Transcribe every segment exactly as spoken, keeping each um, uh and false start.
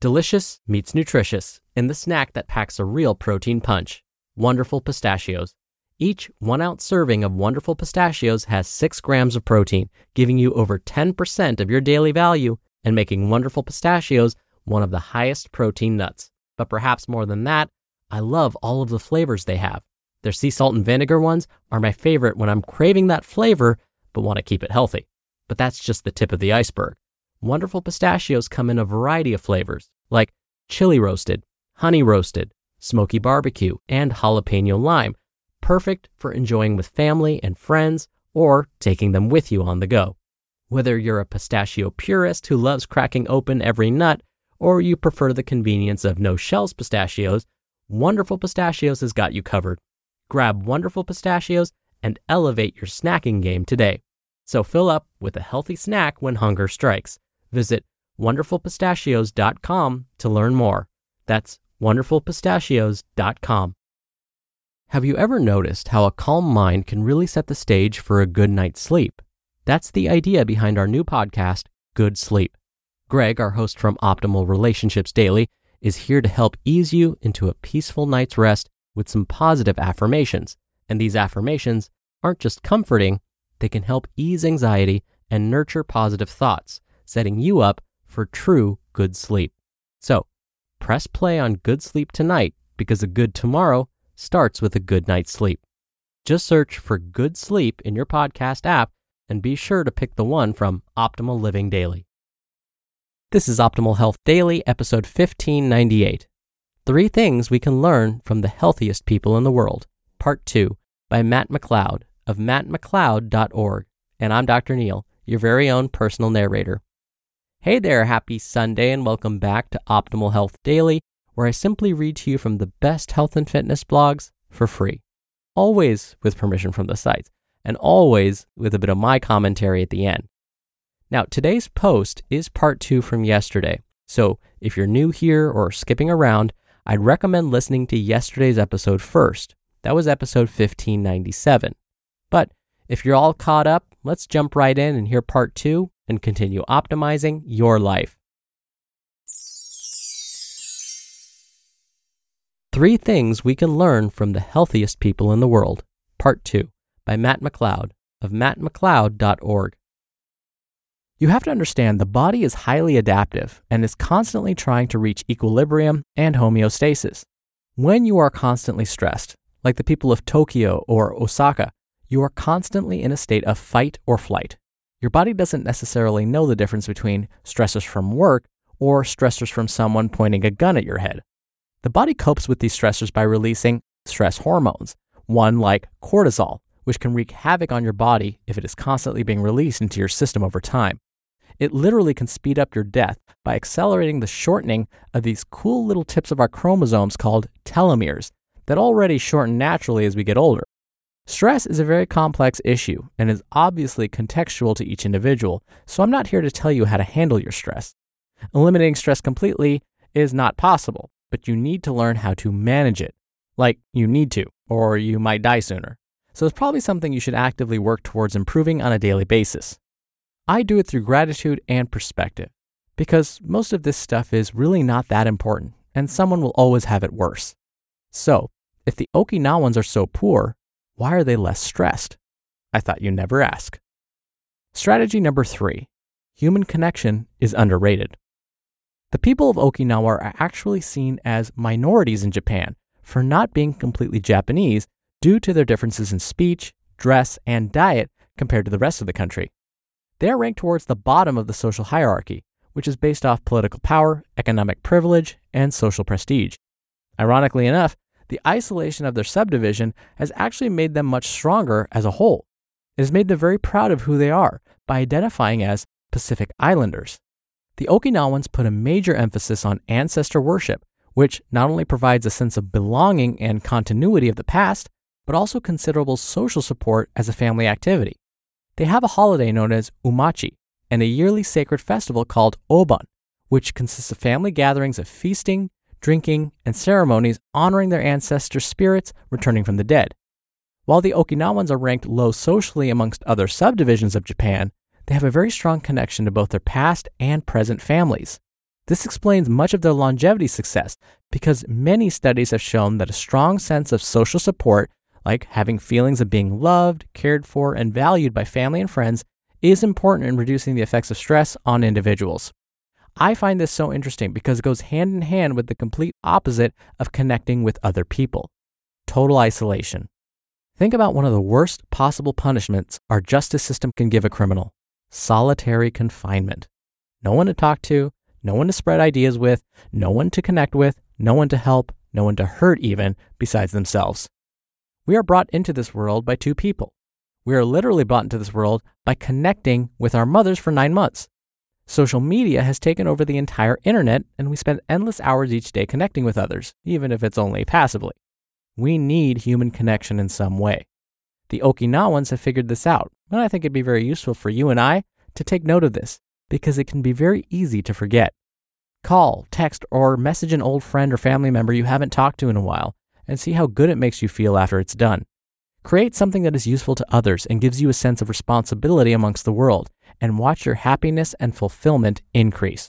Delicious meets nutritious in the snack that packs a real protein punch. Wonderful Pistachios. Each one-ounce serving of Wonderful Pistachios has six grams of protein, giving you over ten percent of your daily value and making Wonderful Pistachios one of the highest protein nuts. But perhaps more than that, I love all of the flavors they have. Their sea salt and vinegar ones are my favorite when I'm craving that flavor but want to keep it healthy. But that's just the tip of the iceberg. Wonderful Pistachios come in a variety of flavors, like chili roasted, honey roasted, smoky barbecue, and jalapeno lime, perfect for enjoying with family and friends or taking them with you on the go. Whether you're a pistachio purist who loves cracking open every nut, or you prefer the convenience of no-shells pistachios, Wonderful Pistachios has got you covered. Grab Wonderful Pistachios and elevate your snacking game today. So fill up with a healthy snack when hunger strikes. Visit wonderful pistachios dot com to learn more. That's wonderful pistachios dot com. Have you ever noticed how a calm mind can really set the stage for a good night's sleep? That's the idea behind our new podcast, Good Sleep. Greg, our host from Optimal Relationships Daily, is here to help ease you into a peaceful night's rest with some positive affirmations. And these affirmations aren't just comforting, they can help ease anxiety and nurture positive thoughts, setting you up for true good sleep. So, press play on Good Sleep tonight because a good tomorrow starts with a good night's sleep. Just search for Good Sleep in your podcast app and be sure to pick the one from Optimal Living Daily. This is Optimal Health Daily, episode fifteen ninety-eight. Three Things We Can Learn from the Healthiest People in the World, Part two, by Matt McLeod of matt mcleod dot org. And I'm Doctor Neil, your very own personal narrator. Hey there, happy Sunday, and welcome back to Optimal Health Daily, where I simply read to you from the best health and fitness blogs for free. Always with permission from the sites, and always with a bit of my commentary at the end. Now, today's post is part two from yesterday, so if you're new here or skipping around, I'd recommend listening to yesterday's episode first. That was episode fifteen ninety-seven. But if you're all caught up, let's jump right in and hear part two and continue optimizing your life. Three Things We Can Learn from the Healthiest People in the World, Part two, by Matt McLeod of matt mcleod dot org. You have to understand the body is highly adaptive and is constantly trying to reach equilibrium and homeostasis. When you are constantly stressed, like the people of Tokyo or Osaka, you are constantly in a state of fight or flight. Your body doesn't necessarily know the difference between stressors from work or stressors from someone pointing a gun at your head. The body copes with these stressors by releasing stress hormones, one like cortisol, which can wreak havoc on your body if it is constantly being released into your system over time. It literally can speed up your death by accelerating the shortening of these cool little tips of our chromosomes called telomeres that already shorten naturally as we get older. Stress is a very complex issue and is obviously contextual to each individual, so I'm not here to tell you how to handle your stress. Eliminating stress completely is not possible, but you need to learn how to manage it. Like, you need to, or you might die sooner. So it's probably something you should actively work towards improving on a daily basis. I do it through gratitude and perspective, because most of this stuff is really not that important, and someone will always have it worse. So, if the Okinawans are so poor, why are they less stressed? I thought you'd never ask. Strategy number three, human connection is underrated. The people of Okinawa are actually seen as minorities in Japan for not being completely Japanese due to their differences in speech, dress, and diet compared to the rest of the country. They are ranked towards the bottom of the social hierarchy, which is based off political power, economic privilege, and social prestige. Ironically enough, the isolation of their subdivision has actually made them much stronger as a whole. It has made them very proud of who they are by identifying as Pacific Islanders. The Okinawans put a major emphasis on ancestor worship, which not only provides a sense of belonging and continuity of the past, but also considerable social support as a family activity. They have a holiday known as Umachi and a yearly sacred festival called Oban, which consists of family gatherings of feasting, drinking, and ceremonies honoring their ancestor spirits returning from the dead. While the Okinawans are ranked low socially amongst other subdivisions of Japan, they have a very strong connection to both their past and present families. This explains much of their longevity success because many studies have shown that a strong sense of social support, like having feelings of being loved, cared for, and valued by family and friends, is important in reducing the effects of stress on individuals. I find this so interesting because it goes hand in hand with the complete opposite of connecting with other people: total isolation. Think about one of the worst possible punishments our justice system can give a criminal: solitary confinement. No one to talk to, no one to spread ideas with, no one to connect with, no one to help, no one to hurt even, besides themselves. We are brought into this world by two people. We are literally brought into this world by connecting with our mothers for nine months. Social media has taken over the entire internet, and we spend endless hours each day connecting with others, even if it's only passively. We need human connection in some way. The Okinawans have figured this out, and I think it'd be very useful for you and I to take note of this, because it can be very easy to forget. Call, text, or message an old friend or family member you haven't talked to in a while, and see how good it makes you feel after it's done. Create something that is useful to others and gives you a sense of responsibility amongst the world, and watch your happiness and fulfillment increase.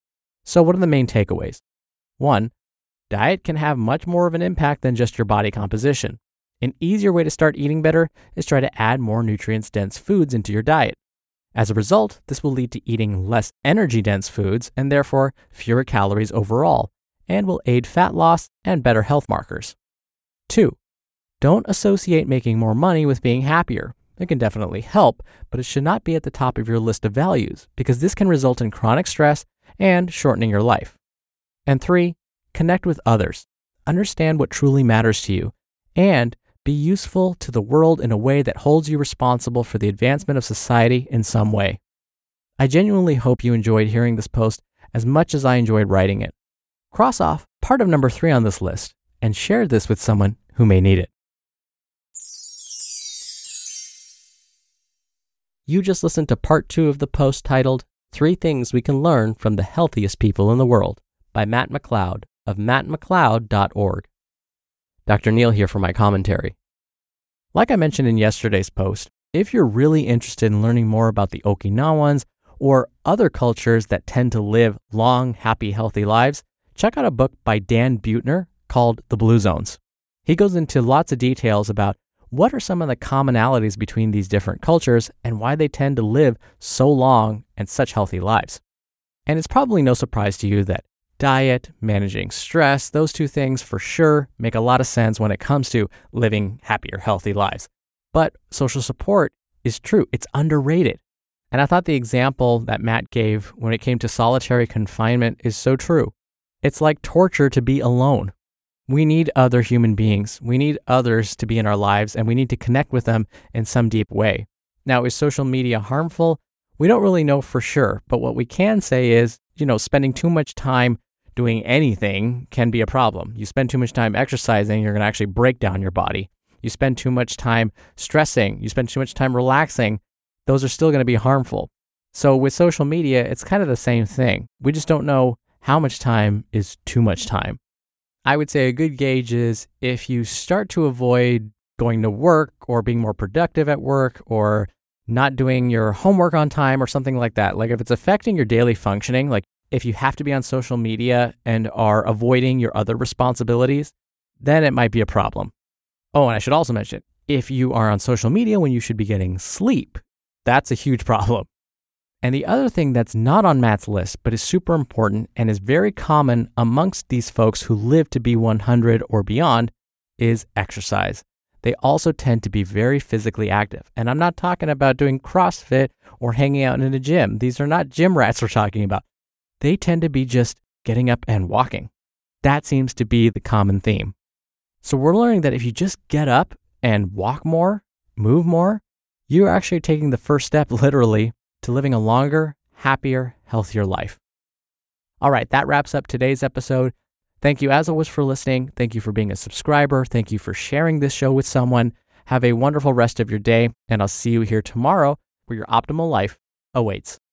So what are the main takeaways? One, diet can have much more of an impact than just your body composition. An easier way to start eating better is try to add more nutrients-dense foods into your diet. As a result, this will lead to eating less energy-dense foods and therefore fewer calories overall, and will aid fat loss and better health markers. Two, don't associate making more money with being happier. It can definitely help, but it should not be at the top of your list of values, because this can result in chronic stress and shortening your life. And three, connect with others. Understand what truly matters to you, and be useful to the world in a way that holds you responsible for the advancement of society in some way. I genuinely hope you enjoyed hearing this post as much as I enjoyed writing it. Cross off part of number three on this list and share this with someone who may need it. You just listened to part two of the post titled Three Things We Can Learn from the Healthiest People in the World by Matt McLeod of matt mcleod dot org. Doctor Neal here for my commentary. Like I mentioned in yesterday's post, if you're really interested in learning more about the Okinawans or other cultures that tend to live long, happy, healthy lives, check out a book by Dan Buettner called The Blue Zones. He goes into lots of details about what are some of the commonalities between these different cultures and why they tend to live so long and such healthy lives. And it's probably no surprise to you that diet, managing stress, those two things for sure make a lot of sense when it comes to living happier, healthy lives. But social support is true. It's underrated. And I thought the example that Matt gave when it came to solitary confinement is so true. It's like torture to be alone. We need other human beings. We need others to be in our lives, and we need to connect with them in some deep way. Now, is social media harmful? We don't really know for sure, but what we can say is, you know, spending too much time doing anything can be a problem. You spend too much time exercising, you're going to actually break down your body. You spend too much time stressing, you spend too much time relaxing, those are still going to be harmful. So with social media, it's kind of the same thing. We just don't know how much time is too much time. I would say a good gauge is if you start to avoid going to work or being more productive at work or not doing your homework on time or something like that. Like if it's affecting your daily functioning, like if you have to be on social media and are avoiding your other responsibilities, then it might be a problem. Oh, and I should also mention, if you are on social media when you should be getting sleep, that's a huge problem. And the other thing that's not on Matt's list, but is super important and is very common amongst these folks who live to be one hundred or beyond, is exercise. They also tend to be very physically active. And I'm not talking about doing CrossFit or hanging out in a gym. These are not gym rats we're talking about. They tend to be just getting up and walking. That seems to be the common theme. So we're learning that if you just get up and walk more, move more, you're actually taking the first step literally to living a longer, happier, healthier life. All right, that wraps up today's episode. Thank you as always for listening. Thank you for being a subscriber. Thank you for sharing this show with someone. Have a wonderful rest of your day, and I'll see you here tomorrow where your optimal life awaits.